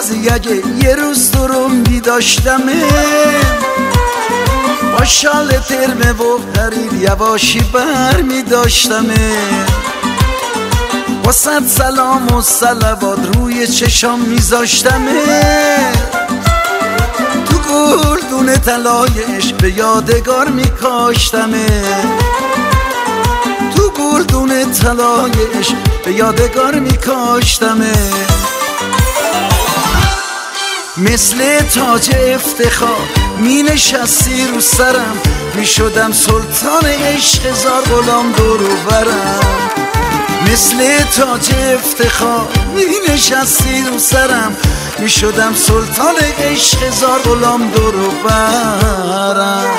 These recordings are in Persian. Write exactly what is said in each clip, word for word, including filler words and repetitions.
بازی اگه یه روز تو رو می داشتمه، با شال ترمه و حریر یواشی بر می داشتمه، با صد سلام و صلوات روی چشام می زاشتمه، تو گلدون طلایش به یادگار می کاشتمه، تو گلدون طلایش به یادگار می کاشتمه. مثل تاج افتخار می نشستی رو سرم، می شدم سلطان عشق زار غلام دور و برم. مثل تاج افتخار می نشستی رو سرم، می شدم سلطان عشق زار غلام دور و برم.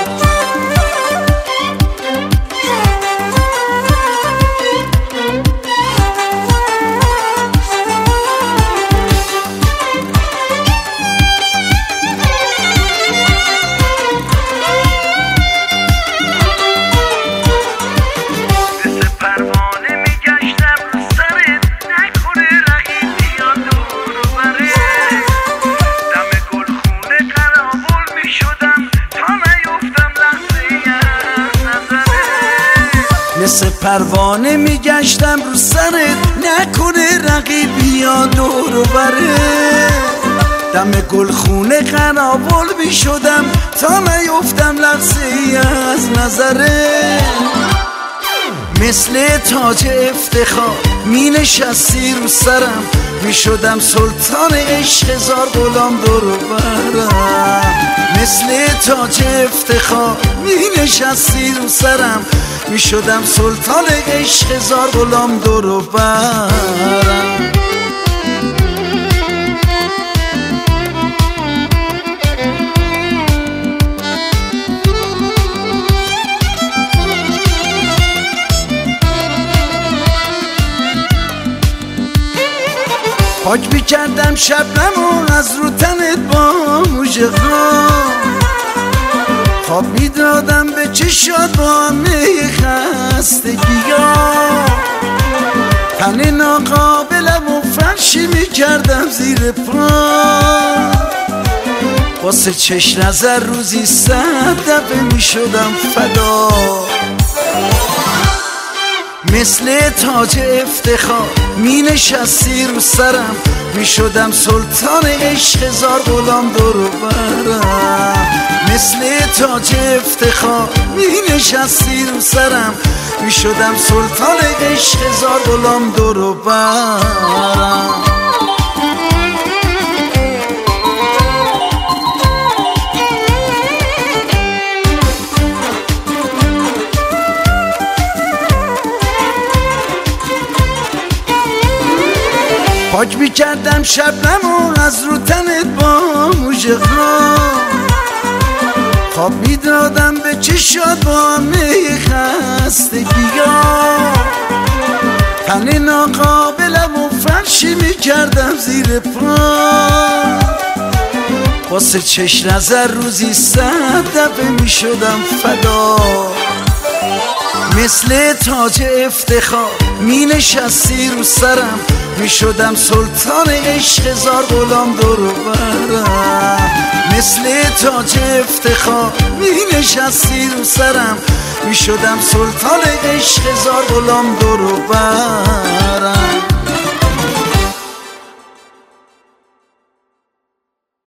مثل پروانه میگشتم رو سرت، نکنه رقیب یا دور و بره، دم گلخونه قراول میشدم تا نیفتم لحظه ای از نظره. مثل تاج افتخار می نشستی رو سرم، می شدم سلطان عشق زار غلام دور و برم. مثل تاج افتخار می نشستی رو سرم، می شدم سلطان عشق زار غلام دور و برم. پاک بیکردم شبنمو از رو تنت با موژه ها، خواب میدادم به چشات با همه خستگی ها، تن ناقابلم و فرشی میکردم زیر پا، واسه چش نظر روزی صد دفعه میشدم فدا. مثل تاج افتخار می نشستی رو سرم، می شدم سلطان عشق زار غلام دور و برم. مثل تاج افتخار می نشستی رو سرم، می شدم سلطان عشق زار غلام دور و برم. پاک میکردم شبنمو از رو تنت با موژه ها، خواب میدادم به چشات با همه خستگی ها، تن ناقابلم و فرشی میکردم زیر پا، واسه چش نظر روزی صد دفعه میشدم فدا. مثل تاج افتخار می نشستی رو سرم، می شدم سلطان عشق زار غلام دور و برم. مثل تاج افتخار می نشستی رو سرم، می شدم سلطان عشق زار غلام دور و برم.